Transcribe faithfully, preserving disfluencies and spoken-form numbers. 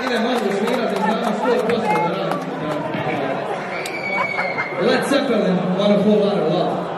Idem mogu svirati, znamo sto posto da radim. Led Zeppelin, One Whole Lotta Love.